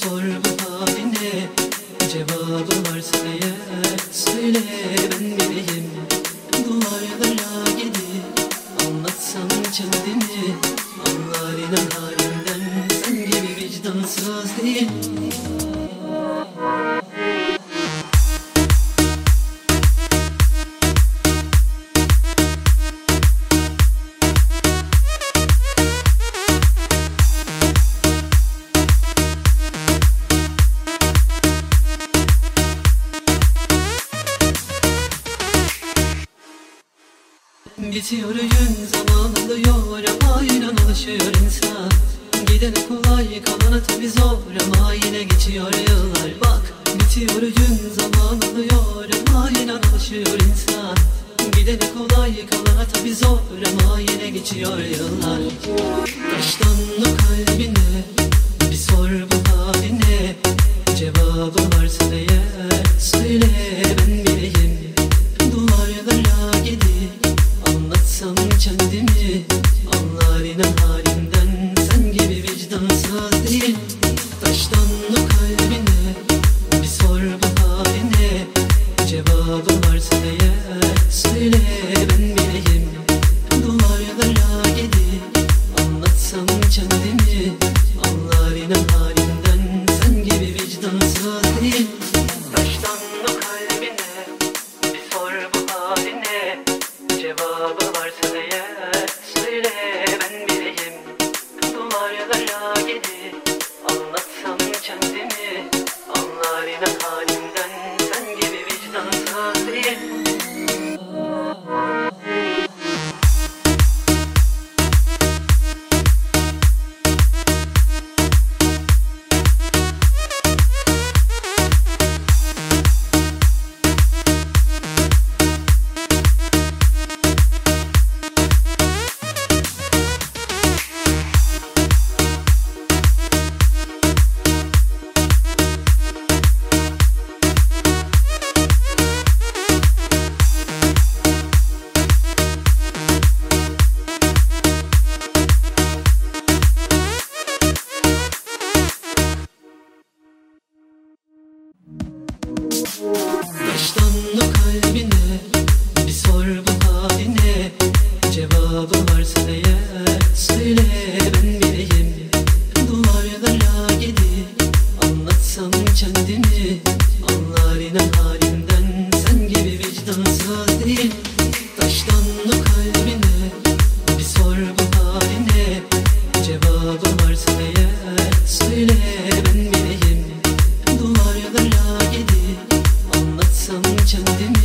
sor bu haline, cevabı varsa eğer söyle ben bileyim. Duvarlara gidip anlatsam kendimi, anlar inan halimden, sen gibi vicdansız değil. Bitiyor gün, zaman alıyor ama inan alışıyor insan. Gidene kolay, kalana tabi zor ama yine geçiyor yıllar. Bak bitiyor gün, zaman alıyor ama inan alışıyor insan. Gidene kolay, kalana tabi zor ama yine geçiyor yıllar. Taştan o kalbine bir sor bu haline, cevabı varsa eğer söyle ben bileyim. Duvarlara gidip anlatsam kendimi, anlar inan halimden, sen gibi vicdansız değil. Taştan o kalbine bir sor bu haline, cevabı varsa eğer söyle ben bileyim. Duvarlara gidip anlatsam kendimi, anlar inan halimden, sen gibi vicdansız değil. Taştan o kalbine bir sor bu haline, cevabı varsa eğer söyle ben bileyim. Duvarlara gidip anlatsam kendimi, anlar inan halimden, sen gibi vicdansız değil. Taştan o kalbine bir sor bu haline, cevabı varsa eğer söyle ben bileyim. Duvarlara gidip anlatsam kendimi, anlar inan halimden, sen gibi vicdansız değil. Taştan o kalbine bir sor bu haline, cevabı varsa eğer söyle ben bileyim. Duvarlara gidip anlatsam kendimi,